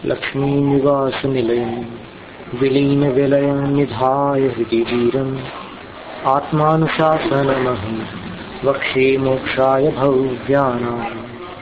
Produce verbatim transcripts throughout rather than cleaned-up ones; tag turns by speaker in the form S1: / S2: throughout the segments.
S1: लक्ष्मी निवास निलयम् विलीन विलयं निधाय हृदि वीरम् आत्मानुशासनमहं वक्ष्ये मोक्षाय भव्यानाम्।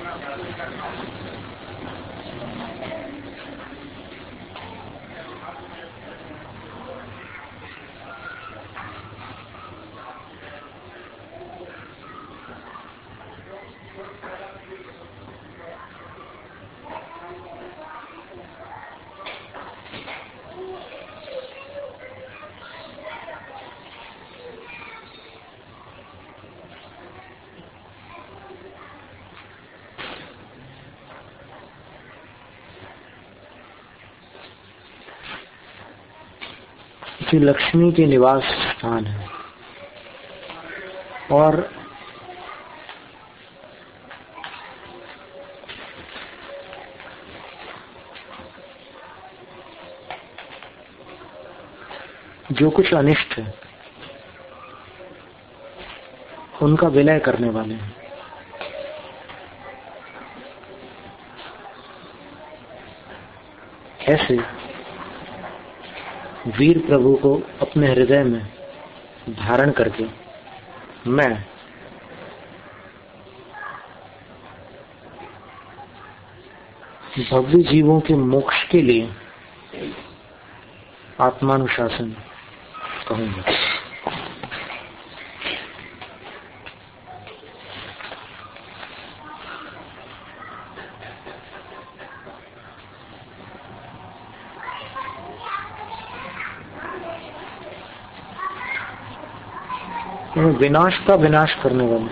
S1: जो लक्ष्मी के निवास स्थान है और जो कुछ अनिष्ट है उनका विलय करने वाले हैं। ऐसे वीर प्रभु को अपने हृदय में धारण करके मैं भव्य जीवों के मोक्ष के लिए आत्मानुशासन कहूंगा। विनाश का विनाश करने वाले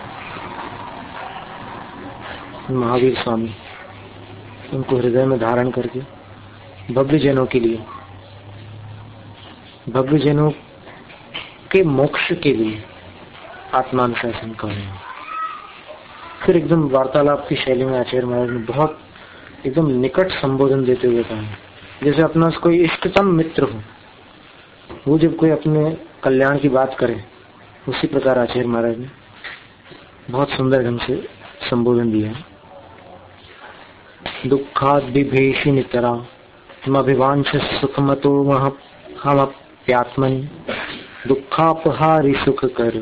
S1: महावीर स्वामी उनको हृदय में धारण करके भव्य जनों के लिए, भव्य जनों के मोक्ष के लिए आत्मानुशासन करेंगे। फिर एकदम वार्तालाप की शैली में आचार्य महाराज ने बहुत एकदम निकट संबोधन देते हुए कहा, जैसे अपना कोई इष्टतम मित्र हो, वो जब कोई अपने कल्याण की बात करे उसी प्रकार आचार्य महाराज ने बहुत सुंदर ढंग से संबोधन दिया है। दुखाद बिभेषि नितरा मभिवांश सुखमतो हम अप्यात्मनि दुखापहारि सुख कर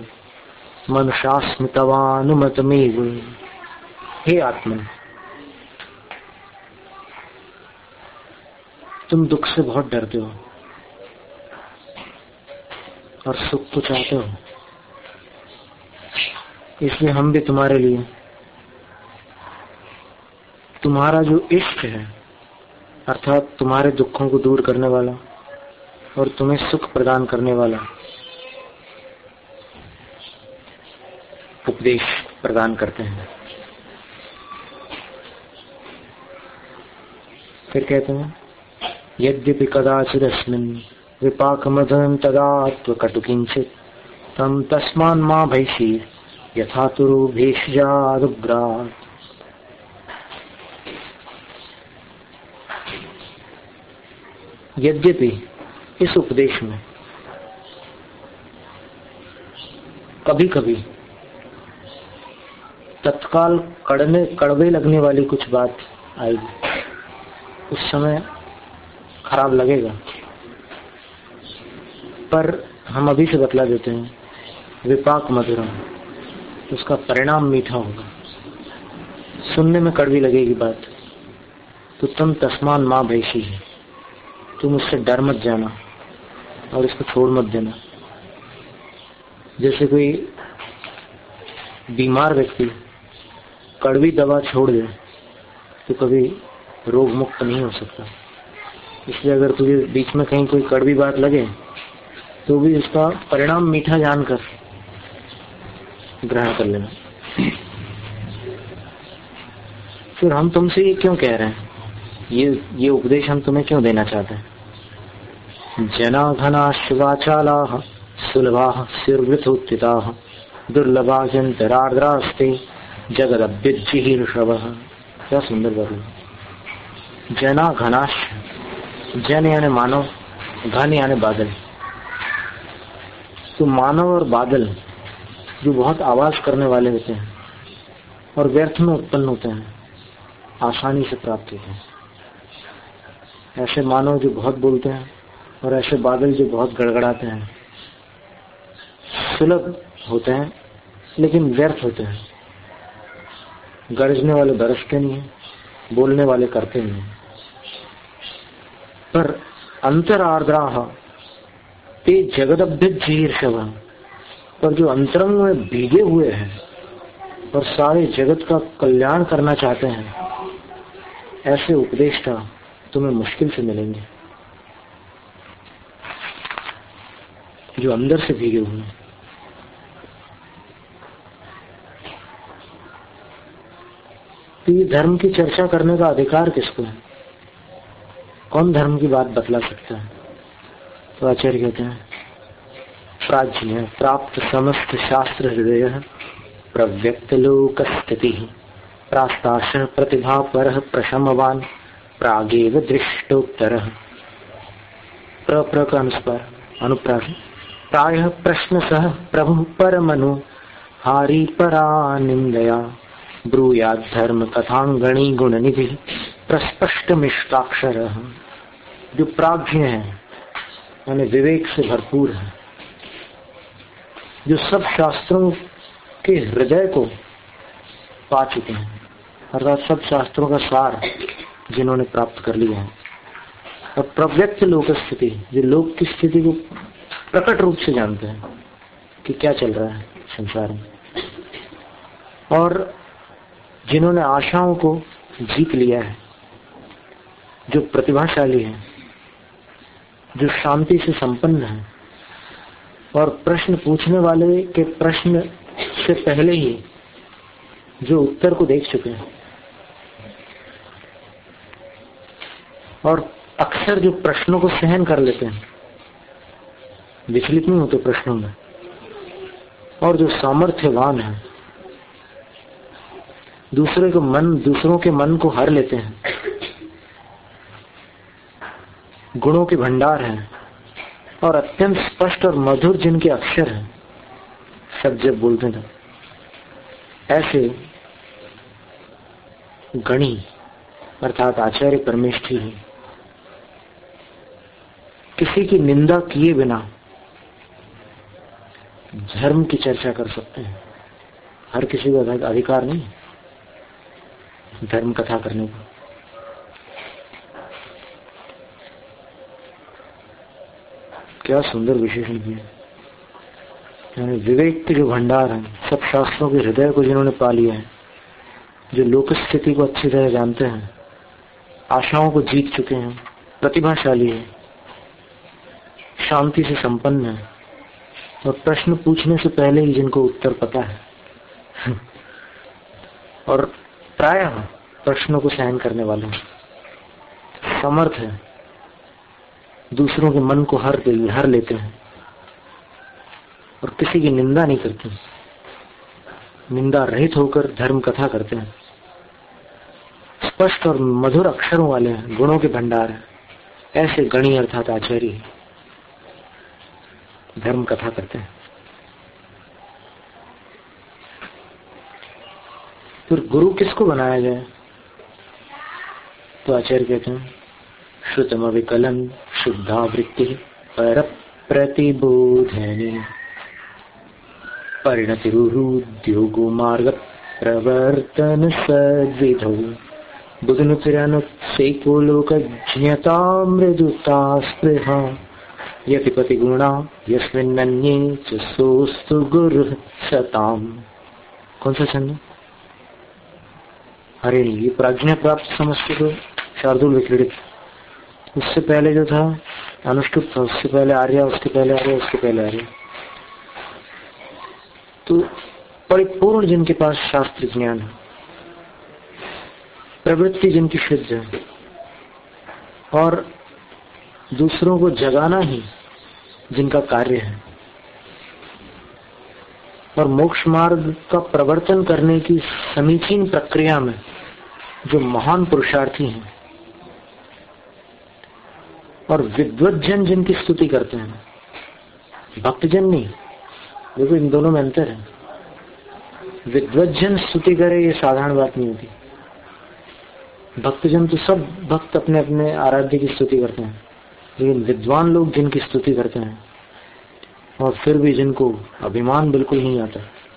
S1: मनुष्यास्मितवानुमतमेव। हे आत्मन, तुम दुख से बहुत डरते हो और सुख को चाहते हो, इसलिए हम भी तुम्हारे लिए तुम्हारा जो इष्ट है अर्थात तुम्हारे दुखों को दूर करने वाला और तुम्हें सुख प्रदान करने वाला उपदेश प्रदान करते हैं। फिर कहते हैं, यद्यपि कदाचिदस्मिन् विपाकमदनं तदात्व कटुकिंचित् तम तस्मान् मा भैषी यथा तुरु भेषजादुग्रात्। यद्यपि इस उपदेश में कभी कभी तत्काल कड़ने कड़वे लगने वाली कुछ बात आएगी, उस समय खराब लगेगा, पर हम अभी से बतला देते हैं, विपाक मधुरम, उसका परिणाम मीठा होगा। सुनने में कड़वी लगेगी बात, तो तुम तस्मान माँ भैषी है, तुम उससे डर मत जाना और इसको छोड़ मत देना। जैसे कोई बीमार व्यक्ति कड़वी दवा छोड़ दे तो कभी रोग मुक्त नहीं हो सकता। इसलिए अगर तुझे बीच में कहीं कोई कड़वी बात लगे तो भी उसका परिणाम मीठा जानकर ग्रहण कर लेना। फिर हम तुमसे ये क्यों कह रहे हैं, ये ये उपदेश हम तुम्हें क्यों देना चाहते हैं। जना घना शिवाचाला सुलभा सिर्वृथोत्थिता दुर्लभा जंतरार्द्रास्ते जगदभ्युज्जीर्षव। क्या सुंदर बात है। जना घनाश, जन यानी मानव, घन यानी बादल। तो मानव और बादल जो बहुत आवाज करने वाले होते हैं और व्यर्थ में उत्पन्न होते हैं, आसानी से प्राप्त होते हैं। ऐसे मानव जो बहुत बोलते हैं और ऐसे बादल जो बहुत गड़गड़ाते हैं। सुलभ होते हैं लेकिन व्यर्थ होते हैं। गरजने वाले बरसते नहीं है, बोलने वाले करते नहीं है। पर अंतर आर्द्राह ते जगदभ्युज्जीर्षव, पर जो अंतरंग में भीगे हुए हैं और सारे जगत का कल्याण करना चाहते हैं, ऐसे उपदेष्टा तुम्हें मुश्किल से मिलेंगे, जो अंदर से भीगे हुए हैं। तो ये धर्म की चर्चा करने का अधिकार किसको है? कौन धर्म की बात बतला सकता है? तो आचार्य कहते हैं, प्राज्ञ प्राप्त समस्त शास्त्र हृदय प्रव्यक्त लोक स्थिति प्रास्ताश प्रतिभा पर प्रशमवान प्रागेव दृष्टोत्तर। प्र प्र का अनुस्वार अनुप्रास प्रायः प्रश्न सह प्रभु परमनु हारी परा निंदया ब्रूयाद धर्म कथांगणी गुण निधि प्रस्पष्ट मिष्टाक्षर। जो प्राज्ञ है यानी विवेक से भरपूर है, जो सब शास्त्रों के हृदय को पा चुके हैं, अर्थात सब शास्त्रों का सार जिन्होंने प्राप्त कर लिया है, और प्रव्यक्त लोक स्थिति, जो लोक की स्थिति को प्रकट रूप से जानते हैं कि क्या चल रहा है संसार में, और जिन्होंने आशाओं को जीत लिया है, जो प्रतिभाशाली है, जो शांति से संपन्न है, और प्रश्न पूछने वाले के प्रश्न से पहले ही जो उत्तर को देख चुके हैं, और अक्सर जो प्रश्नों को सहन कर लेते हैं, विचलित नहीं होते प्रश्नों में, और जो सामर्थ्यवान है, दूसरे को मन दूसरों के मन को हर लेते हैं, गुणों के भंडार हैं, और अत्यंत स्पष्ट और मधुर जिनके अक्षर हैं, सब जब बोलते थे, ऐसे गणी अर्थात आचार्य परमेष्ठी ही किसी की निंदा किए बिना धर्म की चर्चा कर सकते हैं। हर किसी का अधिकार नहीं धर्म कथा करने का। क्या सुंदर विशेषण किया, यानी विवेक के जो भंडार हैं, सब शास्त्रों के हृदय को जिन्होंने पा लिया है, जो लोक स्थिति को अच्छी तरह जानते हैं, आशाओं को जीत चुके हैं, प्रतिभाशाली है, शांति से संपन्न है, और प्रश्न पूछने से पहले ही जिनको उत्तर पता है, और प्रायः प्रश्नों को सहन करने वाले हैं, समर्थ है, दूसरों के मन को हर हर लेते हैं, और किसी की निंदा नहीं करते, निंदा रहित होकर धर्म कथा करते हैं, स्पष्ट और मधुर अक्षरों वाले हैं, गुणों के भंडार हैं, ऐसे गणी अर्थात आचार्य धर्म कथा करते हैं। फिर गुरु किसको बनाया जाए? तो आचार्य कहते हैं, श्रुतम विकलन शुद्धावृत्ति पर प्रतिबोधने परिणतिरुद्योगो मार्ग प्रवर्तन सद्विधौ बुधनुतिरनुत्सेको लोकज्ञता मृदुता स्पृहा यतिपति गुणा यस्मिन्नन्ये च सोस्तु गुरुः सताम्। कौन सा छंद? अरे नहीं, ये प्राज्ञा प्राप्त समझते तो शार्दुल विक्रीडित, उससे पहले जो था अनुष्टुप था, उससे पहले आर्या, उसके पहले आर्या, उसके पहले आर्या। तो परिपूर्ण जिनके पास शास्त्र ज्ञान है, प्रवृत्ति जिनकी शुद्ध है, और दूसरों को जगाना ही जिनका कार्य है, और मोक्ष मार्ग का प्रवर्तन करने की समीचीन प्रक्रिया में जो महान पुरुषार्थी हैं, और विद्वज्जन जिनकी स्तुति करते हैं, भक्तजन नहीं। देखो इन दोनों में अंतर है। विद्वज्जन स्तुति करे ये साधारण बात नहीं होती। भक्तजन तो सब भक्त अपने अपने आराध्य की स्तुति करते हैं, लेकिन विद्वान लोग जिनकी स्तुति करते हैं और फिर भी जिनको अभिमान बिल्कुल नहीं आता,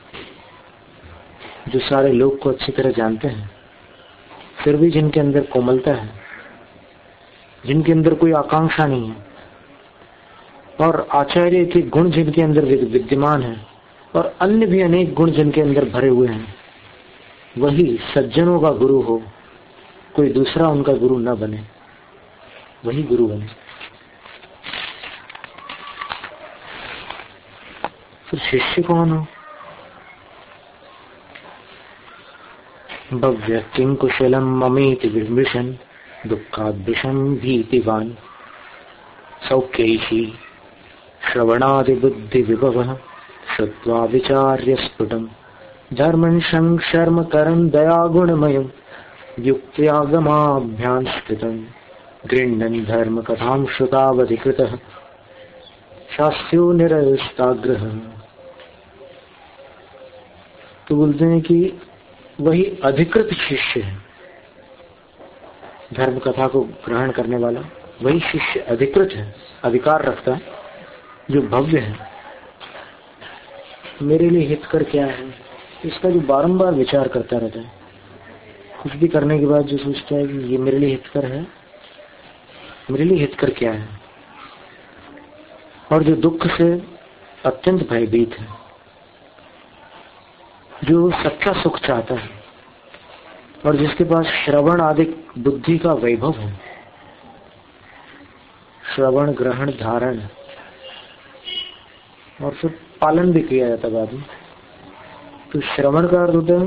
S1: जो सारे लोग को अच्छी तरह जानते हैं, फिर भी जिनके अंदर कोमलता है, जिनके अंदर कोई आकांक्षा नहीं है, और आचार्य के गुण जिनके अंदर विद्यमान है, और अन्य भी अनेक गुण जिनके अंदर भरे हुए हैं, वही सज्जनों का गुरु हो, कोई दूसरा उनका गुरु न बने, वही गुरु बने। फिर शिष्य कौन हो? भव्य किं कुशलम ममेति विमृशन दुःखाद्विषम भीतिवान सौख्यैषी श्रवणादि बुद्धि विभवः श्रुत्वा विचार्य स्फुटम् धर्मं शर्म करं दया गुणमयम् युक्त्यागमाभ्यां स्थितं गृह्णन् धर्म कथां श्रुतावधिकृतः शास्त्रो निरस्ताग्रह। तो बोलते हैं कि वही अधिकृत शिष्य है, धर्म कथा को ग्रहण करने वाला वही शिष्य अधिकृत है, अधिकार रखता है, जो भव्य है। मेरे लिए हितकर क्या है, इसका जो बारंबार विचार करता रहता है, कुछ भी करने के बाद जो सोचता है कि ये मेरे लिए हितकर है, मेरे लिए हितकर क्या है, और जो दुख से अत्यंत भयभीत है, जो सच्चा सुख चाहता है, और जिसके पास श्रवण आदि बुद्धि का वैभव है, श्रवण ग्रहण धारण और फिर पालन भी किया जाता बाद में। तो श्रवण का अर्थ होता है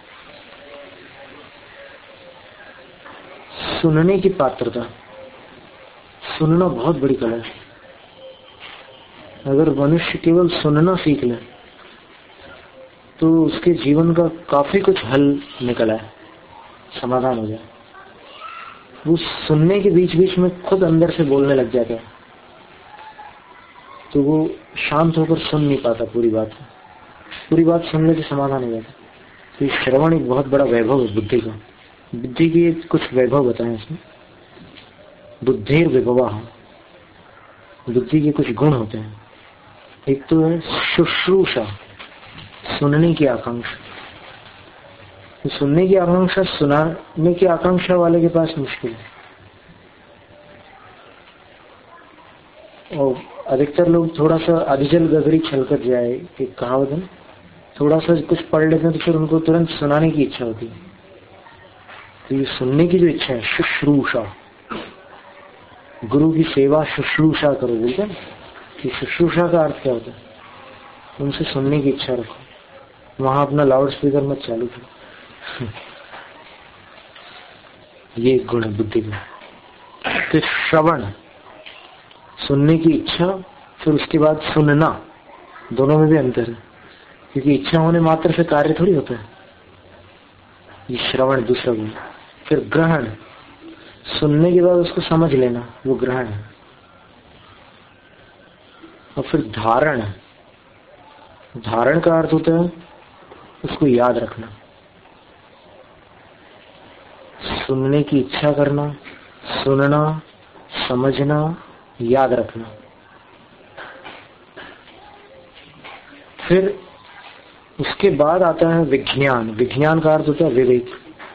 S1: सुनने की पात्रता। सुनना बहुत बड़ी कला है। अगर मनुष्य केवल सुनना सीख ले तो उसके जीवन का काफी कुछ हल निकला है, समाधान हो जाए। वो सुनने के बीच बीच में खुद अंदर से बोलने लग जाता है, तो वो शांत होकर सुन नहीं पाता पूरी बात। पूरी बात सुनने से समाधान हो जाता। तो ये श्रवण एक बहुत बड़ा वैभव है बुद्धि का। बुद्धि की कुछ वैभव बताएं इसमें। बुद्धिर विभवा, बुद्धि के कुछ गुण होते हैं। एक तो है शुश्रूषा, सुनने की आकांक्षा। तो सुनने की आकांक्षा सुनाने की आकांक्षा वाले के पास मुश्किल है। और अधिकतर लोग थोड़ा सा अधिजल गगरी छलकर जाए, एक कहावत है, थोड़ा सा कुछ पढ़ लेते हैं तो फिर उनको तुरंत सुनाने की इच्छा होती है। तो ये सुनने की जो इच्छा है, शुश्रूषा, गुरु की सेवा शुश्रूषा करो, बोलते हैं कि शुश्रूषा का अर्थ क्या होता है? उनसे सुनने की इच्छा रखो। वहां अपना लाउड स्पीकर मत चालू करो। ये गुण है बुद्धि का। फिर श्रवण, सुनने की इच्छा, फिर उसके बाद सुनना, दोनों में भी अंतर है, क्योंकि इच्छा होने मात्र से कार्य थोड़ी होता है। ये श्रवण दूसरा गुण। फिर ग्रहण, सुनने के बाद उसको समझ लेना, वो ग्रहण है। और फिर धारण, धारण का अर्थ होता है उसको याद रखना। सुनने की इच्छा करना, सुनना, समझना, याद रखना। फिर उसके बाद आता है विज्ञान। विज्ञान का अर्थ होता है विवेक।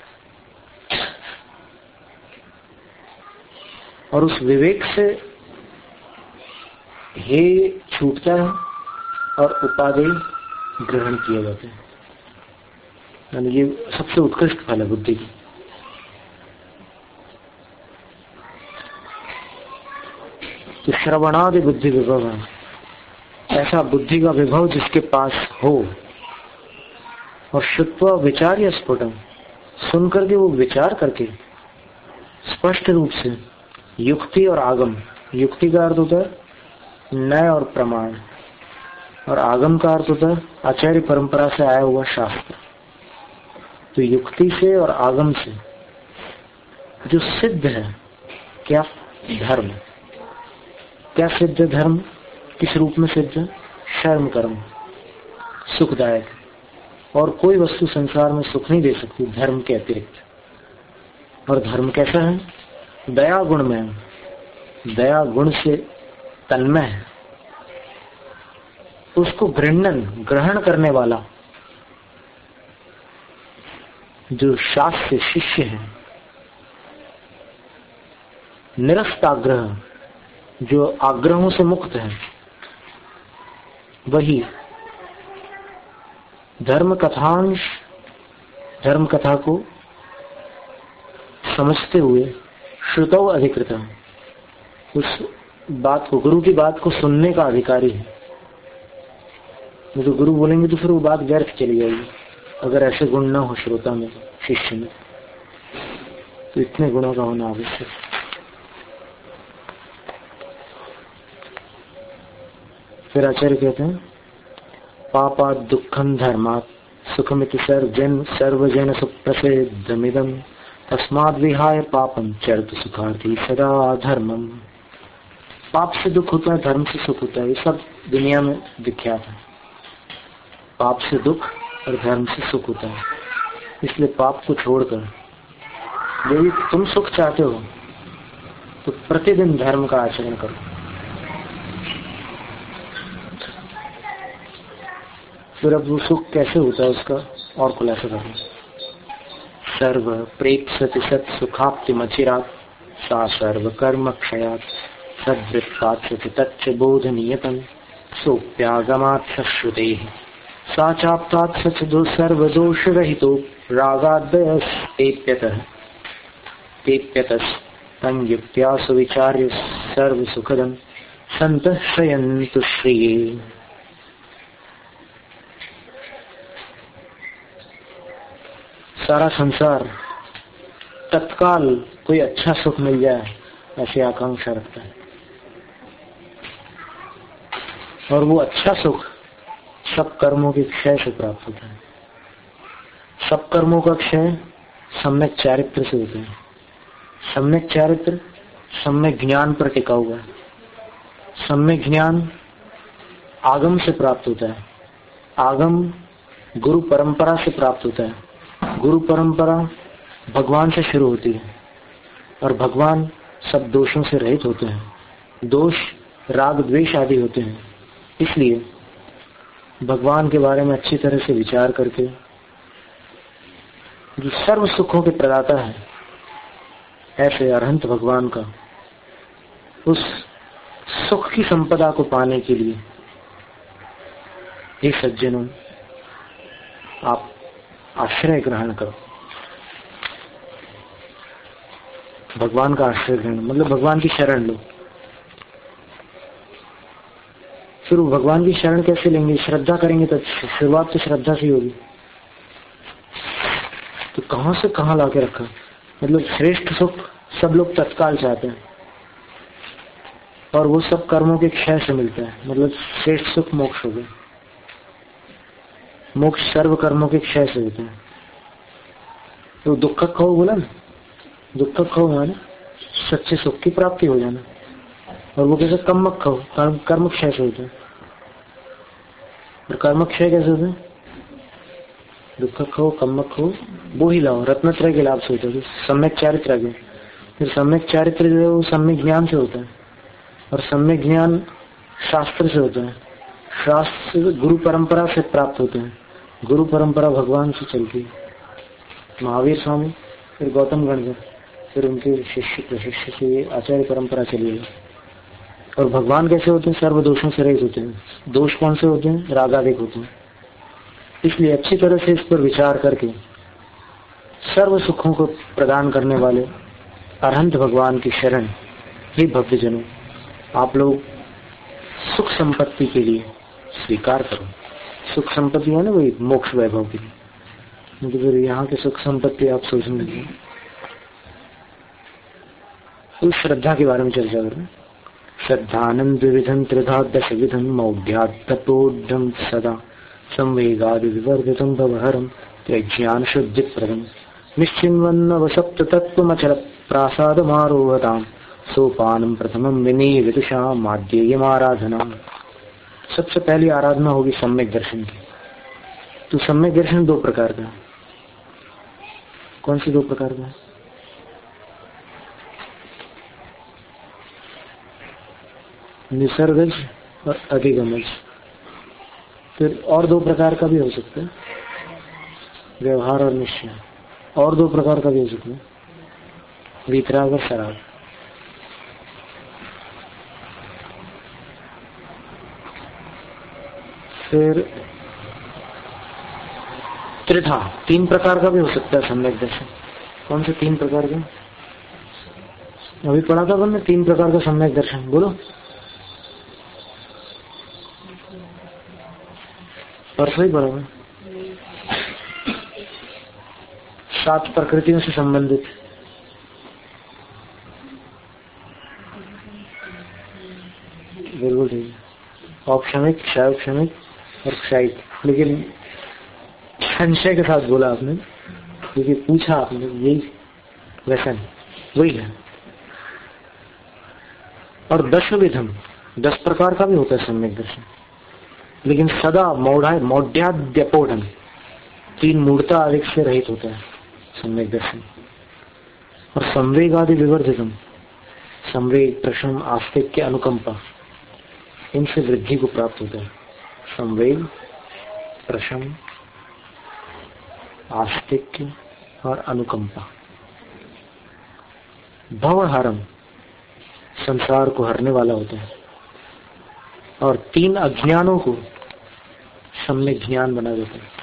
S1: और उस विवेक से हे छूटता है और उपादेय ग्रहण किया जाता है। यानी ये सबसे उत्कृष्ट फल है बुद्धि की। तो श्रवणादि बुद्धि विभव है, ऐसा बुद्धि का विभव जिसके पास हो। और श्रुत्वा विचार्य स्फुटम, सुन करके वो विचार करके स्पष्ट रूप से युक्ति और आगम। युक्ति का अर्थ होता है न्याय और प्रमाण, और आगम का अर्थ होता है आचार्य परंपरा से आया हुआ शास्त्र। तो युक्ति से और आगम से जो सिद्ध है, क्या धर्म, क्या सिद्ध धर्म, किस रूप में सिद्ध है? शर्म कर्म, सुखदायक। और कोई वस्तु संसार में सुख नहीं दे सकती धर्म के अतिरिक्त। और धर्म कैसा है? दया गुण में, दया गुण से तन्मय है, उसको गृहण ग्रहण करने वाला जो शास्त्र शिष्य है, निरस्त आग्रह जो आग्रहों से मुक्त है, वही धर्म कथांश धर्म कथा को समझते हुए श्रुतौ अधिकृत, उस बात को, गुरु की बात को सुनने का अधिकारी है। तो गुरु बोलेंगे तो फिर वो बात व्यर्थ चली जाएगी, अगर ऐसे गुण ना हो श्रोता में, शिष्य में, तो इतने गुणों का होना आवश्यक। फिर आचार्य कहते हैं पापात् दुःखं धर्मात् सुखमिति सर्वजन सर्वजन सुप्रसिद्धमिदं तस्माद् विहाय पापं चरतु सुखार्थी सदा धर्मम। पाप से दुख होता है, धर्म से सुख होता है, ये सब दुनिया में विख्यात है। पाप से दुख और धर्म से सुख होता है, इसलिए पाप को छोड़कर यदि तुम सुख चाहते हो तो प्रतिदिन धर्म का आचरण करो। फिर अब वो सुख कैसे होता है उसका और खुलासा करो। सर्व प्रेक्षति सत सुखाप्ति मचिरात सा सर्व कर्म क्षयात सद्वृत्तात् सति तच्च बोधनीयतम सोप्यागमात् सश्रुतेः सा चाप्तात् सच दो सर्वदोष रहितो रागाद्वयस्तेप्यतः तेप्यतस् तं युक्त्या सुविचार्य सर्व सुखदं सन्तः श्रयन्तु श्रिये। सारा संसार तत्काल कोई अच्छा सुख मिल जाए ऐसी आकांक्षा रखता है, और वो अच्छा सुख सब कर्मों के क्षय से प्राप्त होता है। सब कर्मों का क्षय सम्यक चारित्र से होता है। सम्यक चारित्र सम्यक ज्ञान पर टिका हुआ है। सम्यक ज्ञान आगम से प्राप्त होता है। आगम गुरु परंपरा से प्राप्त होता है। गुरु परंपरा भगवान से शुरू होती है, और भगवान सब दोषों से रहित होते हैं। दोष राग द्वेष आदि होते हैं, इसलिए भगवान के बारे में अच्छी तरह से विचार करके जो सर्व सुखों के प्रदाता है, ऐसे अरहंत भगवान का उस सुख की संपदा को पाने के लिए हे सज्जनों, आप आश्रय ग्रहण करो। भगवान का आश्रय ग्रहण मतलब भगवान की शरण लो। फिर वो भगवान की शरण कैसे लेंगे? श्रद्धा करेंगे तो शुरुआत तो श्रद्धा से होगी। तो कहां से कहां लाके रखा? मतलब श्रेष्ठ सुख सब लोग तत्काल चाहते हैं, और वो सब कर्मों के क्षय से मिलता है। मतलब श्रेष्ठ सुख मोक्ष हो गया। मोक्ष सर्व कर्मों के क्षय से होता है। तो दुख खो बोला ना, दुख खो माने सच्चे सुख की प्राप्ति हो जाना, और वो कैसे? कर्म खो, कर्म कर्म क्षय से होता है। और कर्म क्षय कैसे होता है? दुख खो कर्म खो वो ही लाओ, रत्नत्रय के लाभ से होता है। सम्यक चारित्र आ गया। फिर सम्यक चारित्र जो है वो सम्यक ज्ञान से होता है, और सम्यक ज्ञान शास्त्र से होता है। शास्त्र गुरु परंपरा से प्राप्त होते हैं। गुरु परंपरा भगवान से चलती है। महावीर स्वामी, फिर गौतम गण, फिर उनके शिष्य प्रशिष्य से आचार्य परंपरा चली है। और भगवान कैसे होते हैं? सर्व दोषों से रहित होते हैं। दोष कौन से होते हैं? रागादिक होते हैं। इसलिए अच्छी तरह से इस पर विचार करके सर्व सुखों को प्रदान करने वाले अरहंत भगवान की शरण ही भक्तजनों आप लोग सुख संपत्ति के लिए स्वीकार करो। सुख संपत्ति है ना वही मोक्ष वैभव के लिए। तो फिर यहाँ के सुख संपत्ति आप सोचने लगे। उस श्रद्धा के बारे में चर्चा करें। श्रद्धानंद विविधं त्रिधा दश विधं मौढ्यात्तपोढं सदा संवेगादि विवर्धितं भवहरं त्यज्ञान शुद्धि प्रदं निश्चिन्वन्न सप्त तत्वमचल प्रासादमारोहतां सोपानम प्रथमं विनीय विदुषा माध्येयम आराधना। सबसे पहली आराधना होगी सम्यक दर्शन की। तो सम्यक दर्शन दो प्रकार का। कौन से दो प्रकार का? निसर्गज और अधिगमज। फिर और दो प्रकार का भी हो सकता है, व्यवहार और निश्चय। और दो प्रकार का भी हो सकता है, वीतराग और सराग। फिर त्रिधा, तीन प्रकार का भी हो सकता है सम्यक दर्शन। कौन से तीन प्रकार का? अभी पढ़ा था हमने तीन प्रकार का सम्यक दर्शन, बोलो। परसों ही पढ़ा था। सात प्रकृतियों से संबंधित। बिल्कुल ठीक है। औपक्षमिक, क्षयोपक्षमिक और क्षयिक। लेकिन संशय के साथ बोला आपने, क्योंकि पूछा आपने, यही वैसा नहीं, वही है। और दश विधम, दस प्रकार का भी होता है सम्यक दर्शन, लेकिन सदा मौढ़ा मौढ़्याद्यपोढ़न, तीन मूर्ता आदि से रहित होता है सम्यक दर्शन। और संवेग आदि विवर्धितम, संवेग, प्रशम, आस्तिक्य, अनुकंपा, इनसे वृद्धि को प्राप्त होता है। संवेग, प्रशम, आस्तिक्य और अनुकंपा। भवहरम, संसार को हरने वाला होता है। और तीन अज्ञानों को सम्यक ज्ञान बना देता है।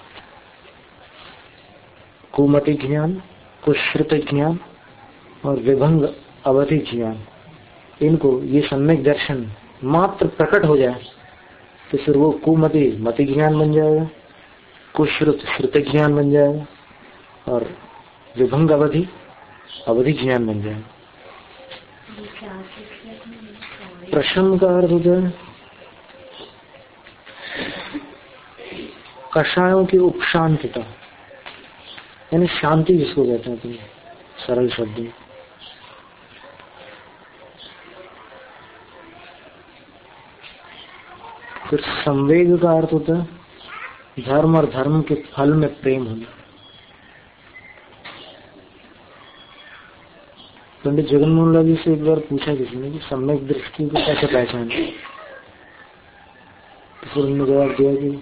S1: कुमति ज्ञान, कुश्रुत ज्ञान और विभंग अवधि ज्ञान, इनको ये सम्यक दर्शन मात्र प्रकट हो जाए तो फिर वो कुमति मति ज्ञान बन जाएगा, कुश्रुत श्रुत ज्ञान बन जाएगा और विभंग अवधि अवधि ज्ञान बन जाएगा। प्रशम का अर्थ होता है कषायों की उपशांतता, यानी शांति जिसको कहते हैं तुम सरल शब्द में। फिर संवेग का अर्थ होता है धर्म और धर्म के फल में प्रेम होना। पंडित जगनमोहन लाल जी से एक बार पूछा किसी ने कि सम्यक दृष्टि को कैसे पहचाने, तो फिर उन्होंने जवाब दिया कि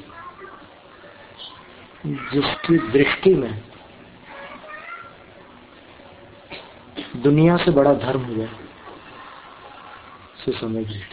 S1: जिसकी दृष्टि में दुनिया से बड़ा धर्म हो जाए सो सम्यक दृष्टि।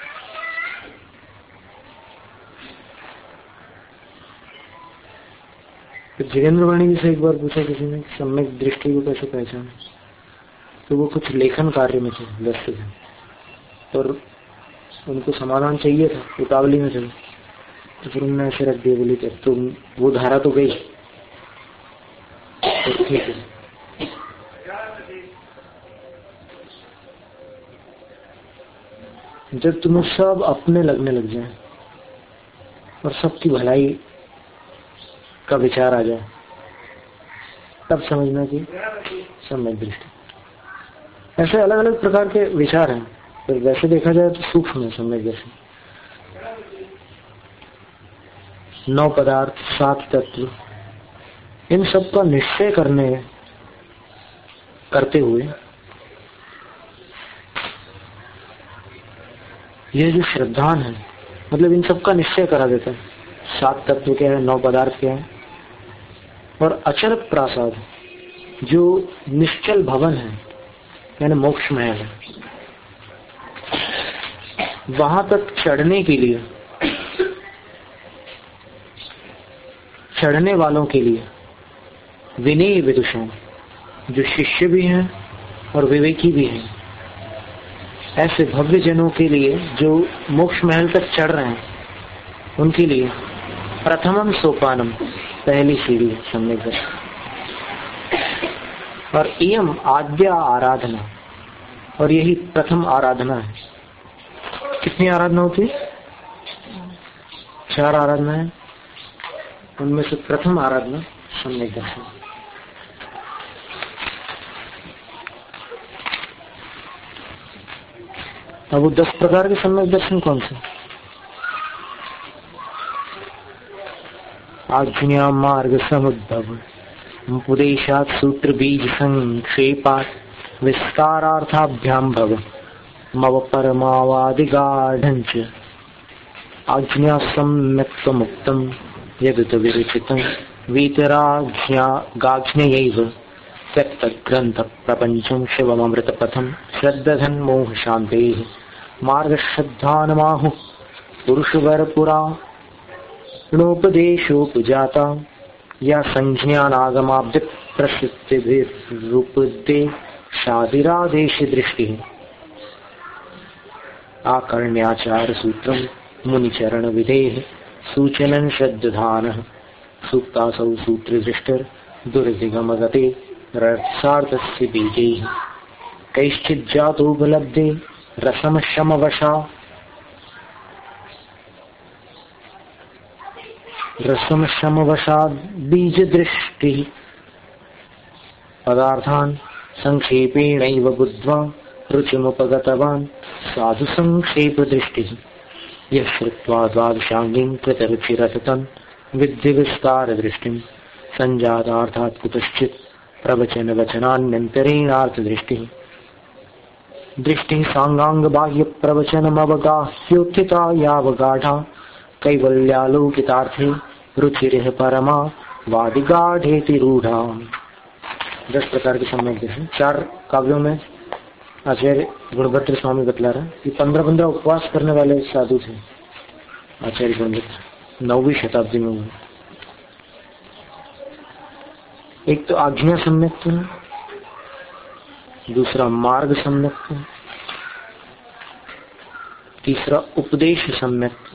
S1: तो जगेंद्र वाणी जी से एक बार पूछा किसी ने सम्यक दृष्टि को कैसे पहचाने, तो वो कुछ लेखन कार्य में थे, व्यस्त थे और उनको समाधान चाहिए था, उतावली में थे। तो फिर उन्होंने ऐसे रख दिया, बोली तो वो धारा तो गई, तो ठीक है। जब तुम्हें सब अपने लगने लग जाए और सबकी भलाई का विचार आ जाए, तब समझना कि सम्यक दृष्टि। ऐसे अलग अलग प्रकार के विचार हैं, पर वैसे देखा जाए तो सूक्ष्म है सम्यक दृष्टि। नौ पदार्थ, सात तत्व, इन सब का निश्चय करने करते हुए यह जो श्रद्धान है, मतलब इन सब का निश्चय करा देता है। सात तत्व क्या है, नौ पदार्थ क्या है, और अचल प्रासाद जो निश्चल भवन है, यानी मोक्ष महल है, वहां तक चढ़ने के लिए, चढ़ने वालों के लिए विनयी विदुषों, जो शिष्य भी हैं और विवेकी भी हैं, ऐसे भव्य जनों के लिए जो मोक्ष महल तक चढ़ रहे हैं, उनके लिए प्रथमम सोपानम, पहली सीढ़ी है सम्यक दर्शन। और इयम आद्या आराधना, और यही प्रथम आराधना है। कितनी आराधना होती है? चार आराधना है, उनमें से प्रथम आराधना सम्यक दर्शन। अब वो दस प्रकार के सम्यक दर्शन कौन से? आज्ञा मार्ग समुद्भव, उपदेशात सूत्र बीज संक्षेपात, विस्तारार्थाभ्याम भव, मव परमावादिगाढञ्च आज्ञा सम्यक्त्वमुक्तं यदुत विरचितं वीतराज्ञा गाज्ञयैव त्यक्तग्रन्थप्रपञ्चं शिवममृतपथं श्रद्धधन् मोहशान्तेः मार्गश्रद्धानमाहुः पुरुषवरपुराणोपदेशोपजाता या संज्ञानागमाब्जप्रसिद्धिभिरुपदेशादिरादेशदृष्टिः आकर्ण्याचारसूत्रं मुनिचरणविधेः सूचनं श्रद्धानः सूक्तासौ सूत्रदृष्टिर्दुर्दिगमगते रसार्थस्य बीजैः कैश्चिज्जातोपलब्धे रसमशमवशा रसमशमवशाद् बीजदृष्टिः पदार्थान् संक्षेपेणैव बुद्ध्वा रुचिमुपगतवान् साधु संक्षेपदृष्टिः यः श्रुत्वा द्वादशाङ्गीं कृतरुचिरततं विद्धिविस्तारदृष्टिं सञ्जातार्थात् कुतश्चित् प्रवचनवचनान्यन्तरेणार्थदृष्टिः दृष्टिः साङ्गाङ्गबाह्यप्रवचनमवगाह्योत्थिता यावगाढा कैवल्यालोकितार्थे रुचिरिह परमा वादिगाढेति रूढ़ा। दस प्रकार के सम्यक दृष्टि चार काव्यों में आचार्य गुणभद्र स्वामी बतला रहा कि पंद्रह पंद्रह उपवास करने वाले साधु थे आचार्य गुणभद्र, नौवीं शताब्दी में हुए। एक तो आज्ञा सम्यक्त्व, दूसरा मार्ग सम्यक्त्व, तीसरा उपदेश सम्यक्त्व,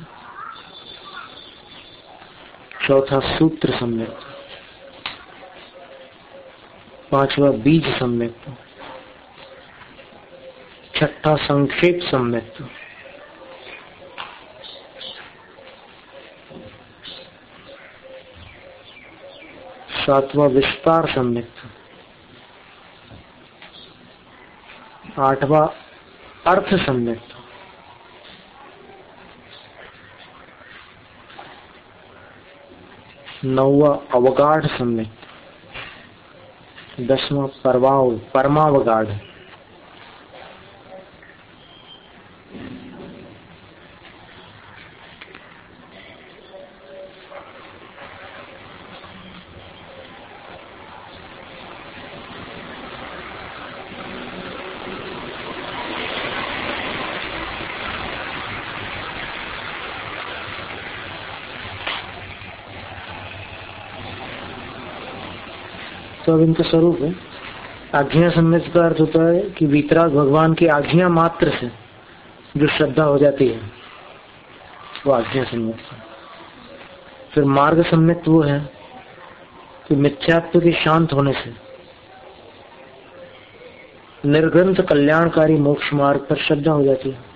S1: चौथा सूत्र सम्यक्त्व, पांचवा बीज सम्यक्त्व, छठा संक्षेप सम्यक्त्व, सातवां विस्तार सम्यक्त्व, आठवां अर्थ सम्यक्त्व, नौवां अवगाढ़ सम्यक्त्व, दसवां परवाव परमावगाढ़, तो अब इनका स्वरूप है। आज्ञा सम्यक का अर्थ होता है कि वीतराग भगवान की आज्ञा मात्र से जो श्रद्धा हो जाती है वो आज्ञा सम्यक। फिर मार्ग सम्यक वो है कि मिथ्यात्व के शांत होने से निर्ग्रंथ कल्याणकारी मोक्ष मार्ग पर श्रद्धा हो जाती है।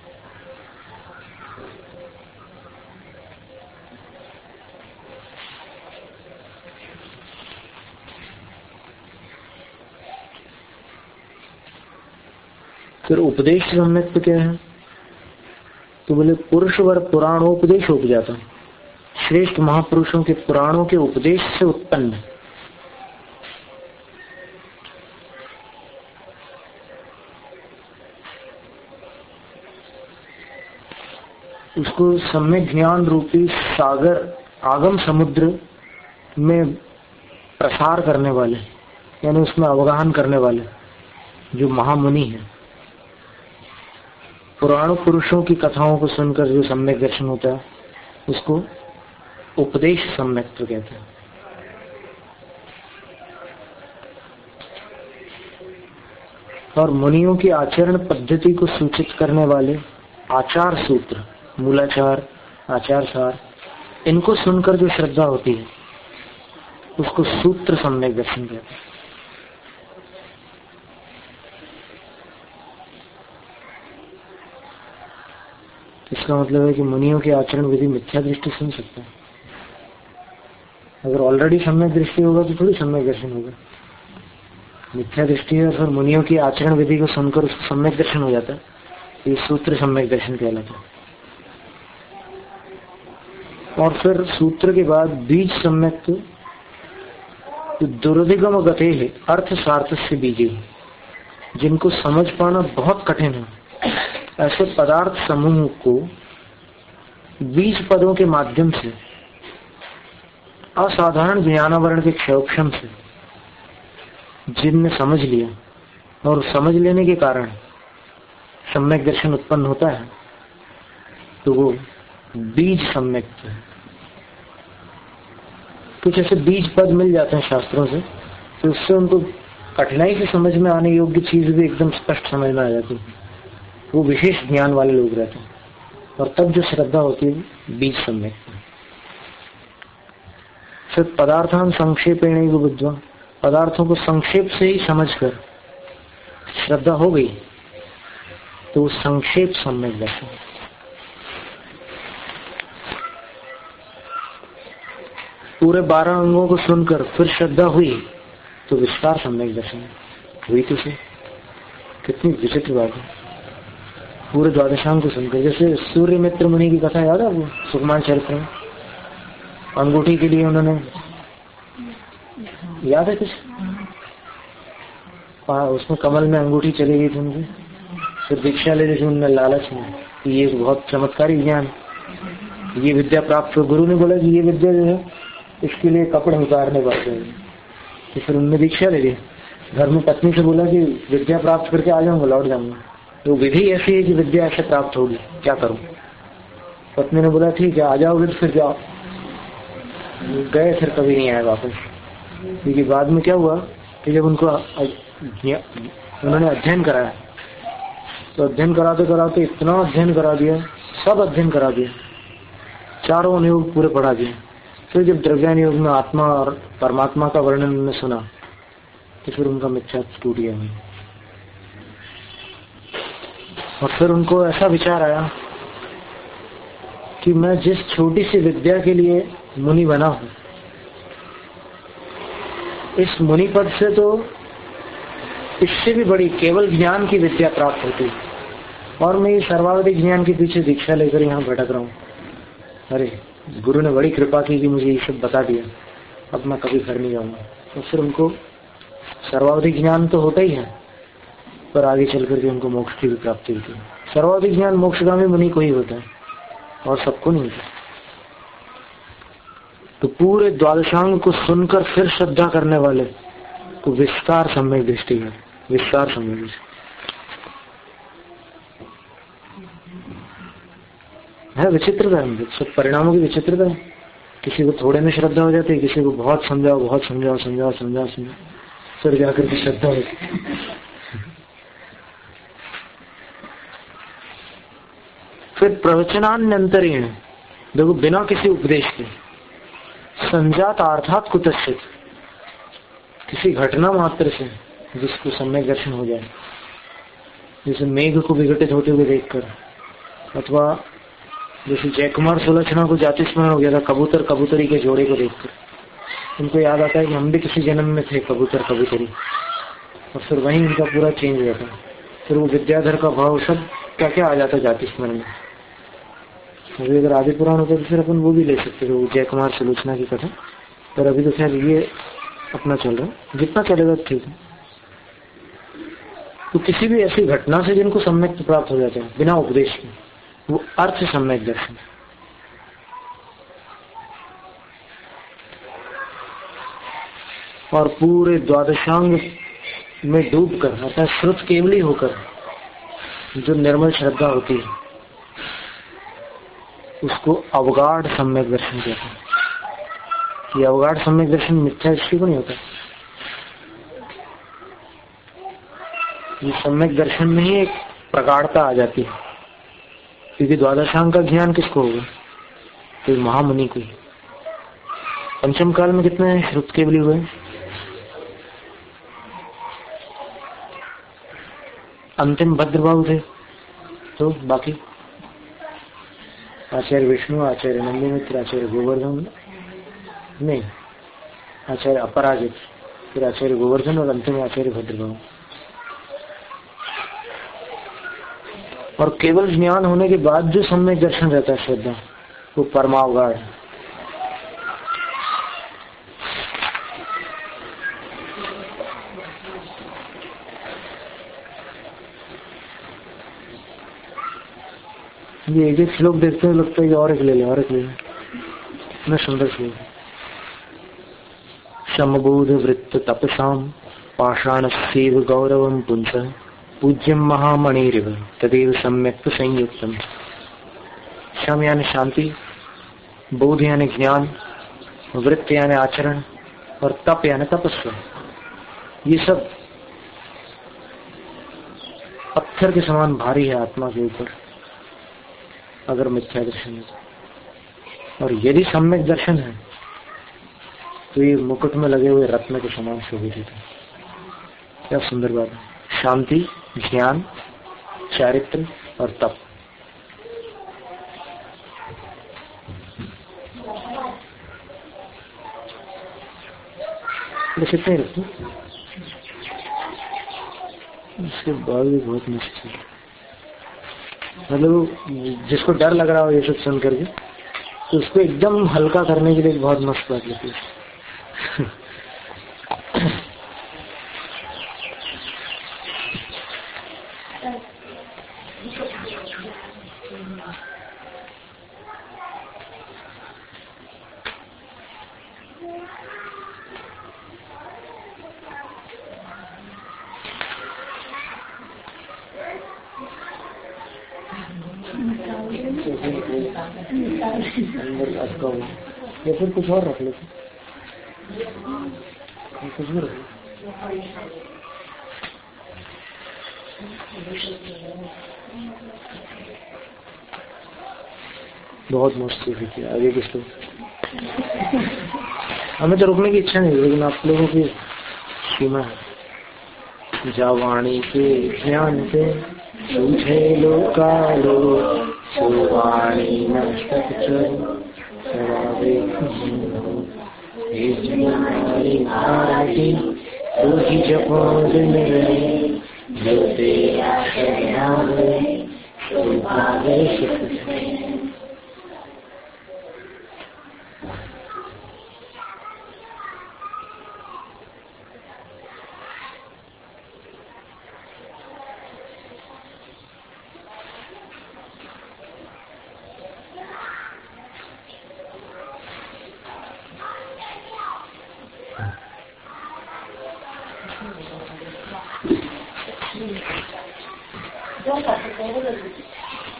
S1: फिर उपदेश सम्यक क्या है? तो बोले पुरुष वर पुराणोपदेश हो जाता, श्रेष्ठ महापुरुषों के पुराणों के उपदेश से उत्पन्न। उसको सम्यक ज्ञान रूपी सागर आगम समुद्र में प्रसार करने वाले, यानी उसमें अवगाहन करने वाले जो महामुनि हैं, पुराण पुरुषों की कथाओं को सुनकर जो सम्यक दर्शन होता है उसको उपदेश सम्यक कहते हैं। और मुनियों की आचरण पद्धति को सूचित करने वाले आचार सूत्र, मूलाचार, आचार सार, इनको सुनकर जो श्रद्धा होती है उसको सूत्र सम्यक दर्शन कहते हैं। इसका मतलब है कि मुनियों की आचरण विधि मिथ्या दृष्टि सुन सकता है। अगर ऑलरेडी सम्यक दृष्टि होगा तो थोड़ी सम्यक दर्शन होगा। मिथ्या दृष्टि है और फिर मुनियों की आचरण विधि को सुनकर उसको सम्यक दर्शन हो जाता है, ये सूत्र सम्यक दर्शन कहलाता है। और फिर सूत्र के बाद बीज सम्यक तो दुर्धिगम गते है अर्थ सार्थ से बीजे, जिनको समझ पाना बहुत कठिन है ऐसे पदार्थ समूह को बीज पदों के माध्यम से असाधारण ज्ञानावरण के क्षयोक्षम से जिनने समझ लिया और समझ लेने के कारण सम्यक दर्शन उत्पन्न होता है, तो वो बीज सम्यक है। कुछ ऐसे बीज पद मिल जाते हैं शास्त्रों से, तो उससे उनको कठिनाई से समझ में आने योग्य चीज भी एकदम स्पष्ट समझ में आ जाती है। वो विशेष ज्ञान वाले लोग रहते हैं, और तब जो श्रद्धा होती है बीज सम्यक है। सिर्फ पदार्थान संक्षेपेण बुद्ध्वा, पदार्थों को संक्षेप से ही समझकर श्रद्धा हो गई तो वो संक्षेप सम्यक दर्शन। पूरे बारह अंगों को सुनकर फिर श्रद्धा हुई तो विस्तार सम्यक दर्शन हुई। तो से कितनी विचित्र बात है। पूरे द्वादशांग को सुनकर, जैसे सूर्य मित्र मुनि की कथा याद है वो सुकुमार चरित्र में, अंगूठी के लिए उन्होंने, याद है कुछ, उसमें कमल में अंगूठी चली गई थी उनकी, फिर दीक्षा ले ली थी उनने लालच में कि ये बहुत चमत्कारी ज्ञान, ये विद्या प्राप्त हो। गुरु ने बोला कि ये विद्या जो है इसके लिए कपड़े उतारने पड़ते हैं, तो फिर उनने दीक्षा ले ली। घर में पत्नी से बोला कि विद्या प्राप्त करके आ जाऊंगा, लौट जाऊंगा। तो विधि ऐसी है कि विद्या ऐसे प्राप्त होगी, क्या करूं। पत्नी ने बोला ठीक है आ जाओगे तो फिर जाओ। गए, फिर कभी नहीं आए वापस। क्योंकि बाद में क्या हुआ कि जब उनको उन्होंने अध्ययन कराया, तो अध्ययन कराते कराते इतना अध्ययन करा दिया, सब अध्ययन करा दिया, चारों अनुयोग पूरे पढ़ा दिए। फिर जब द्रव्यान योग में आत्मा और परमात्मा का वर्णन उन्होंने सुना तो फिर उनका मिथ्या टूट गया। और फिर उनको ऐसा विचार आया कि मैं जिस छोटी सी विद्या के लिए मुनि बना हूं, इस मुनि पद से तो इससे भी बड़ी केवल ज्ञान की विद्या प्राप्त होती, और मैं ये सर्वावधि ज्ञान के पीछे दीक्षा लेकर यहाँ भटक रहा हूँ। अरे गुरु ने बड़ी कृपा की कि मुझे ये सब बता दिया, अब मैं कभी घर नहीं जाऊंगा। तो फिर उनको सर्वावधि ज्ञान तो होता ही है, पर आगे चल करके उनको मोक्ष की भी प्राप्ति होती है। सर्वावधि ज्ञान मोक्षगामी मुनि को ही होता है और सबको नहीं होता। तो पूरे द्वादशांग को सुनकर फिर श्रद्धा करने वाले को विस्तार सम्यक दृष्टि है, विस्तार सम्यक दृष्टि है। विचित्रता है, सब परिणामों की विचित्रता है। किसी को थोड़े में श्रद्धा हो जाती है, किसी को बहुत समझाओ बहुत समझाओ समझाओ समझाओ समझाओ फिर जाकर के श्रद्धा होती। फिर प्रवचनान्यंतरेण, देखो बिना किसी उपदेश के, संजात अर्थात कुतश्चित, किसी घटना मात्र से जिसको सम्यक दर्शन हो जाए, जैसे मेघ को विघटित होते हुए देखकर, अथवा जैसे जयकुमार सुलक्षणा को जाति स्मरण हो गया था कबूतर कबूतरी के जोड़े को देखकर, उनको याद आता है कि हम भी किसी जन्म में थे कबूतर कबूतरी, और फिर वहीं उनका पूरा चेंज हो जाता। फिर वो विद्याधर का भाव सब क्या क्या आ जाता जाति स्मरण में। अभी अगर आदि पुराण होता तो फिर अपन वो भी ले सकते थे, वो जयकुमार सुलोचना की कथा, पर अभी तो खैर ये अपना चल रहा है, जितना चलेगा ठीक है। तो किसी भी ऐसी घटना से जिनको सम्यक प्राप्त हो जाता है बिना उपदेश के, वो अर्थ सम्यक दर्शन। और पूरे द्वादशांग में डूबकर, अर्थात श्रुत केवली होकर जो निर्मल श्रद्धा होती है उसको अवगाढ़ सम्यक दर्शन कहते हैं। ये अवगाढ़ सम्यक दर्शन मिथ्या दृष्टि को नहीं होता, ये सम्यक दर्शन में ही एक प्रगाढ़ता आ जाती है। क्योंकि द्वादशांग का ज्ञान किसको होगा, तो महामुनि को। पंचम काल में कितने श्रुत केवली हुए, अंतिम भद्रबाहु थे, तो बाकी आचार्य विष्णु, आचार्य नंदी मित्र, आचार्य गोवर्धन नहीं, आचार्य अपराजित, फिर आचार्य गोवर्धन और अंतिम आचार्य भद्रबाहु। और केवल ज्ञान होने के बाद जो सम्यक दर्शन रहता है श्रद्धा, वो परमावगाढ़ है। ये एक एक श्लोक देखते हैं लगता है कि और एक ले ले और एक ले ले। इतना सुंदर श्लोक है। समबोध वृत्त तपसाम पाषाण सेव गौरवम पुंस पूज्यम महामणिरिव तदेव सम्यक्त संयुक्तम। शम यानी शांति, बोध यानी ज्ञान, वृत्त यानी आचरण और तप यानी तपस्या। ये सब पत्थर के समान भारी है आत्मा के ऊपर अगर मिथ्या दर्शन है। और यदि सम्यक दर्शन है तो ये मुकुट में लगे हुए रत्न के समान शोभित है। क्या सुंदर बात है। शांति, ज्ञान, चारित्र और तप। बस इतना ही रखो। इसके बाद भी बहुत मुश्किल, मतलब जिसको डर लग रहा हो ये सब सुन करके तो उसको एकदम हल्का करने के लिए बहुत मस्त बात लगती है। या फिर कुछ और रख लेते, कुछ भी रख। बहुत मस्त है। आगे किस लोग हमें तो रुकने की इच्छा नहीं, लेकिन आप लोगों की सीमा है। जावाणी के ज्ञान पे सूझे लोकालो सुवाणी नष्ट भारती तू ही जपो दिन रहे जो तेरा शरण जो